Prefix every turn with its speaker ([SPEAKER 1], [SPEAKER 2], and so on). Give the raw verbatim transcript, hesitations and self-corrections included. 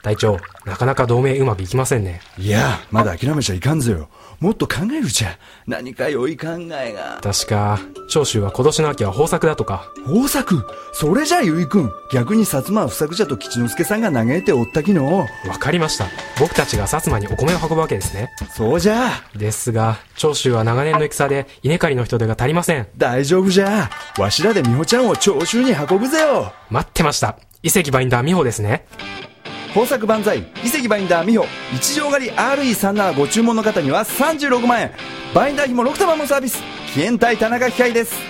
[SPEAKER 1] 隊長、なかなか同盟うまくいきませんね。
[SPEAKER 2] いや、まだ諦めちゃいかんぞよ。もっと考えるじゃ。何か良い考えが。
[SPEAKER 1] 確か、長州は今年の秋は豊作だとか。
[SPEAKER 2] 豊作？それじゃゆいくん。逆に薩摩は不作じゃと吉之助さんが嘆いておったきの。
[SPEAKER 1] わかりました。僕たちが薩摩にお米を運ぶわけですね。
[SPEAKER 2] そうじゃ。
[SPEAKER 1] ですが、長州は長年の戦で稲刈りの人手が足りません。
[SPEAKER 2] 大丈夫じゃ。わしらで美穂ちゃんを長州に運ぶぜよ。
[SPEAKER 1] 待ってました。伊勢バインダー美穂ですね。
[SPEAKER 2] 豊作万歳、伊勢バインダー美穂、一条狩り アールイーさんじゅうなな ご注文の方にはさんじゅうろくまんえん、バインダー費もろく玉もサービス、紀元隊田中機械です。